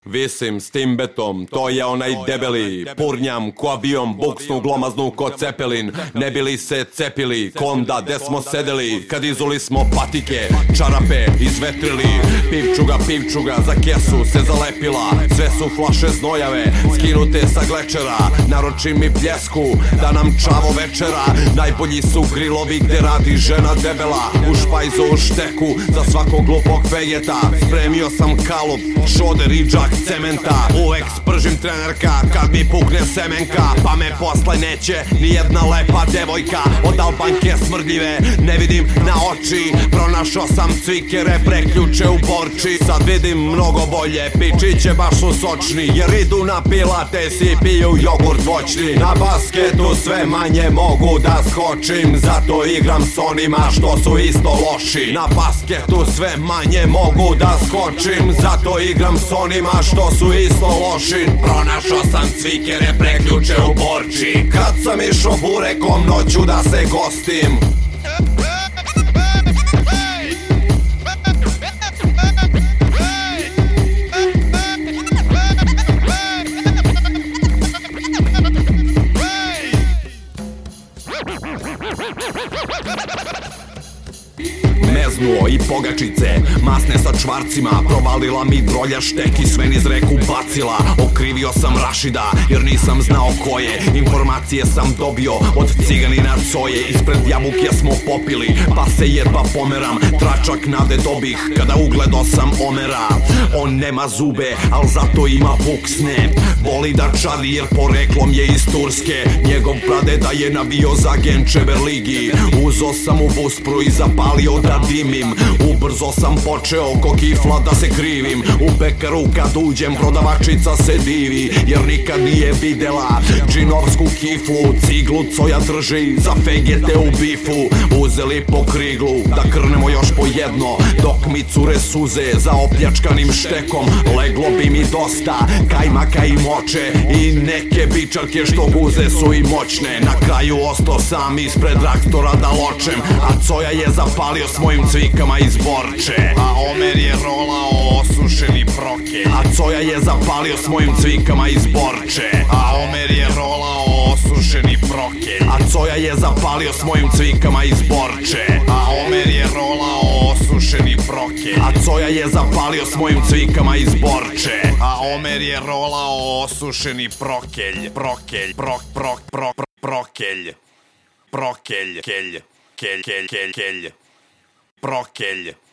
Visim s timbetom, to je onaj debeli. Purnjam ko avion, buksnu glomaznu ko cepelin. Ne bili se cepili, konda gde smo sedeli. Kad izuli smo patike, čarape izvetrili. Pivčuga za kesu se zalepila. Sve su flaše znojave, skinute sa glečera. Naroči mi pljesku, da nam čavo večera. Najbolji su grilovi gde radi žena debela. U špajzu u šteku, za svakog glupog vegeta. Spremio sam kalup, šoder i džak cementa. Uvek spržim trenerka kad mi pukne semenka. Pa me posle neće nijedna lepa devojka. Od Albanke smrdljive ne vidim na oči. Pronašao sam cvikere, preključe u Borči. Sad vidim mnogo bolje, pičiće baš su sočni. Jer idu na pilates i piju jogurt voćni. Na basketu sve manje mogu da skočim. Zato igram s onima što su isto loši. Na basketu sve manje mogu da skočim. Zato igram s onima što su isto loši. Pronašao sam cvikere, preključe u Borči. Kad sam išao burekom noću da se gostim. Meznuo i pogačice, masne sa čvarcima. Provalila mi drolja štek i sve niz reku bacila. Okrivio sam Rašida jer nisam znao ko je. Informacije sam dobio od ciganina Coje. Ispred jabuke smo popili, pa se jedva pomeram. Tračak nade dobih kada ugledo sam Omera. On nema zube, al zato ima buksne. Voli da čadi jer poreklom je iz Turske. Njegov pradeda je navio za Genčever ligi. Uzo sam u Buspru i zapalio da dimim. Ubrzo sam počeo ko kifla da se krivim. U pekaru kad uđem prodavačica se divi. Jer nikad nije videla džinovsku kiflu. Ciglu Coja drži za fegete u bifu. Uzeli po kriglu da krnemo još po jedno. Dok mi cure suze za opljačkanim štekom. Leglo bi mi dosta kajmaka i moče. I neke bičarke što guze su i moćne. Na kraju ostao sam ispred traktora da ločem. A Coja je zapalio s mojim cvikama iz Borče. A Omer je rolao osušeni prokelj. A Coja je zapalio s mojim cvikama iz Borče. A Omer je rolao osušeni prokelj. A Coja je zapalio s mojim cvikama iz Borče. A Omer je rolao osušeni prokelj. A Coja je zapalio s mojim cvikama iz Borče. A Omer je rolao osušeni prokelj. Prokelj, prokelj. Prokelj, kelj, kelj, kelj, kelj, kelj. Prokelj.